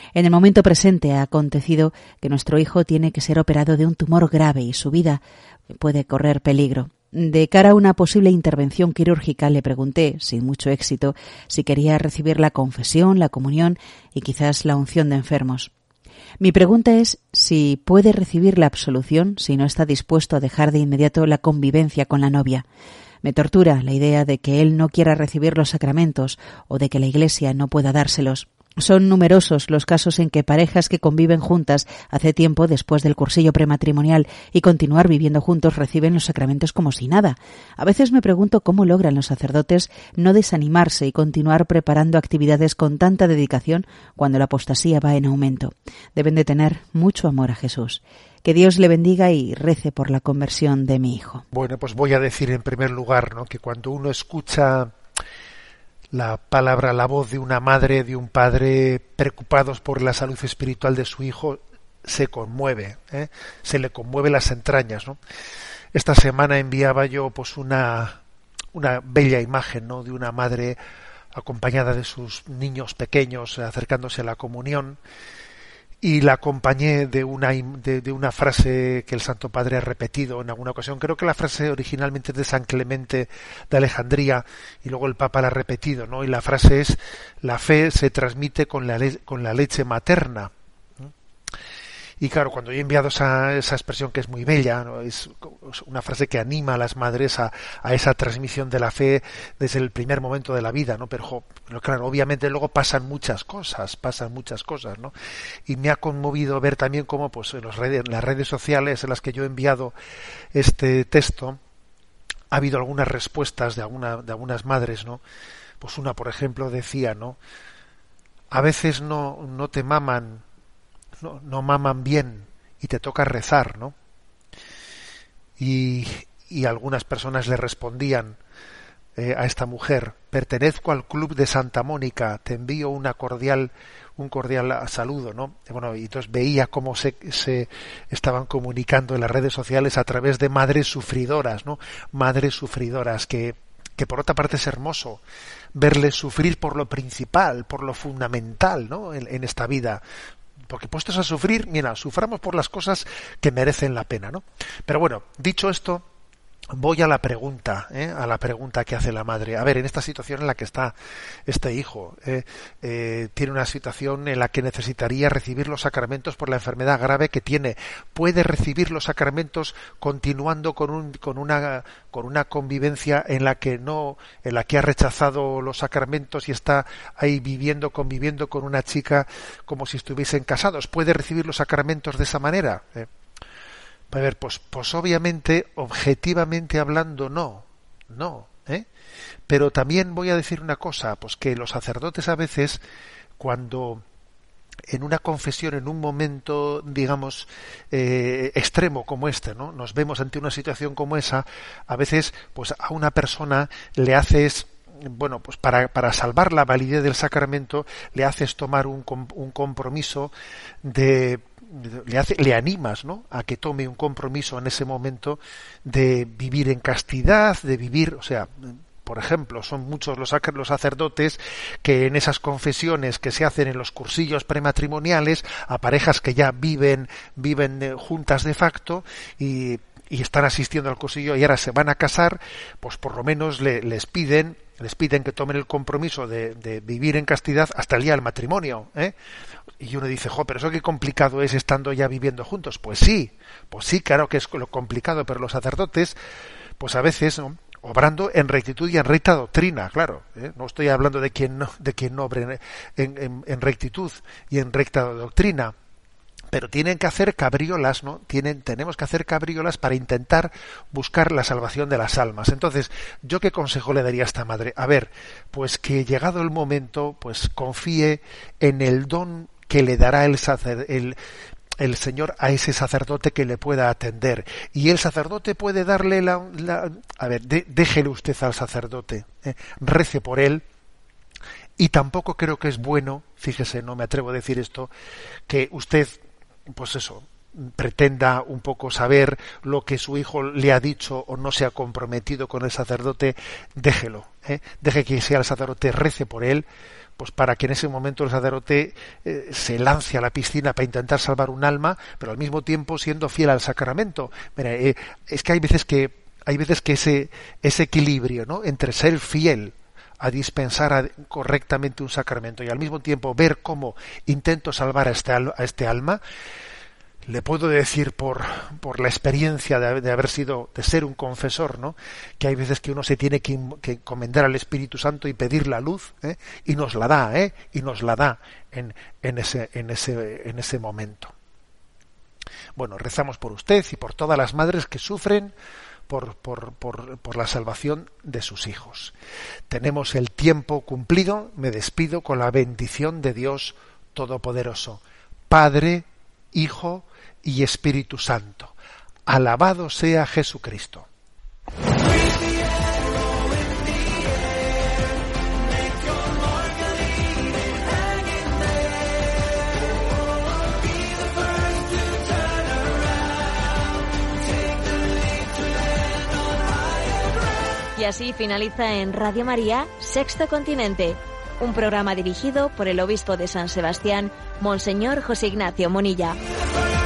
En el momento presente ha acontecido que nuestro hijo tiene que ser operado de un tumor grave y su vida puede correr peligro. De cara a una posible intervención quirúrgica le pregunté, sin mucho éxito, si quería recibir la confesión, la comunión y quizás la unción de enfermos. Mi pregunta es si puede recibir la absolución si no está dispuesto a dejar de inmediato la convivencia con la novia. Me tortura la idea de que él no quiera recibir los sacramentos o de que la Iglesia no pueda dárselos. Son numerosos los casos en que parejas que conviven juntas hace tiempo después del cursillo prematrimonial y continuar viviendo juntos reciben los sacramentos como si nada. A veces me pregunto cómo logran los sacerdotes no desanimarse y continuar preparando actividades con tanta dedicación cuando la apostasía va en aumento. Deben de tener mucho amor a Jesús. Que Dios le bendiga y rece por la conversión de mi hijo. Bueno, pues voy a decir en primer lugar, ¿no?, que cuando uno escucha la palabra, la voz de una madre, de un padre preocupados por la salud espiritual de su hijo, se conmueve, se le conmueve las entrañas, ¿no? Esta semana enviaba yo pues una bella imagen, ¿no?, de una madre acompañada de sus niños pequeños acercándose a la comunión, y la acompañé de una frase que el Santo Padre ha repetido en alguna ocasión. Creo que la frase originalmente es de San Clemente de Alejandría y luego el Papa la ha repetido, ¿no? Y la frase es: la fe se transmite con la leche materna. Y claro, cuando yo he enviado esa expresión, que es muy bella, ¿no?, es una frase que anima a las madres a esa transmisión de la fe desde el primer momento de la vida, ¿no? Pero claro, obviamente luego pasan muchas cosas, ¿no? Y me ha conmovido ver también cómo pues en las redes sociales en las que yo he enviado este texto ha habido algunas respuestas de algunas madres, ¿no? Pues una, por ejemplo, decía, ¿no?, a veces no te maman, no maman bien y te toca rezar, ¿no? Y algunas personas le respondían a esta mujer: pertenezco al Club de Santa Mónica, te envío un cordial saludo, ¿no? Bueno, y entonces veía cómo se estaban comunicando en las redes sociales a través de madres sufridoras, ¿no? Madres sufridoras que por otra parte es hermoso verles sufrir por lo principal, por lo fundamental, ¿no?, en esta vida. Porque puestos a sufrir, mira, suframos por las cosas que merecen la pena, ¿no? Pero bueno, dicho esto, voy a la pregunta que hace la madre. A ver, en esta situación en la que está este hijo, tiene una situación en la que necesitaría recibir los sacramentos por la enfermedad grave que tiene. ¿Puede recibir los sacramentos continuando con una convivencia en la que ha rechazado los sacramentos y está ahí conviviendo con una chica como si estuviesen casados? ¿Puede recibir los sacramentos de esa manera? A ver, pues obviamente, objetivamente hablando, no, pero también voy a decir una cosa, pues que los sacerdotes a veces, cuando en una confesión, en un momento, digamos, extremo como este, ¿no?, nos vemos ante una situación como esa, a veces, pues a una persona le haces, bueno, pues para salvar la validez del sacramento, le haces tomar un compromiso le animas, ¿no?, a que tome un compromiso en ese momento de vivir en castidad, de vivir, o sea, por ejemplo, son muchos los sacerdotes que en esas confesiones que se hacen en los cursillos prematrimoniales a parejas que ya viven juntas de facto y están asistiendo al cursillo y ahora se van a casar, pues por lo menos les piden que tomen el compromiso de vivir en castidad hasta el día del matrimonio, Y uno dice, pero eso qué complicado es estando ya viviendo juntos. Pues sí, claro que es lo complicado, pero los sacerdotes, pues a veces, ¿no?, obrando en rectitud y en recta doctrina, claro, no estoy hablando de quien no obre en rectitud y en recta doctrina, pero tienen que hacer cabriolas, ¿no? Tenemos que hacer cabriolas para intentar buscar la salvación de las almas. Entonces, ¿yo qué consejo le daría a esta madre? A ver, pues que llegado el momento, pues confíe en el don que le dará el Señor a ese sacerdote que le pueda atender. Y el sacerdote puede darle a ver, déjele usted al sacerdote, rece por él. Y tampoco creo que es bueno, fíjese, no me atrevo a decir esto, que usted, pues eso, pretenda un poco saber lo que su hijo le ha dicho o no se ha comprometido con el sacerdote. Déjelo, deje que sea el sacerdote, rece por él, pues para que en ese momento el sacerdote se lance a la piscina para intentar salvar un alma, pero al mismo tiempo siendo fiel al sacramento. Mira, es que hay veces que ese equilibrio, ¿no?, entre ser fiel a dispensar correctamente un sacramento y al mismo tiempo ver cómo intento salvar a este alma, le puedo decir por la experiencia de ser un confesor, ¿no?, que hay veces que uno se tiene que encomendar al Espíritu Santo y pedir la luz, y nos la da, en ese momento. Bueno, rezamos por usted y por todas las madres que sufren por la salvación de sus hijos. Tenemos el tiempo cumplido. Me despido con la bendición de Dios Todopoderoso, Padre, Hijo y Espíritu Santo. Alabado sea Jesucristo. Y así finaliza en Radio María, Sexto Continente, un programa dirigido por el obispo de San Sebastián, Monseñor José Ignacio Munilla.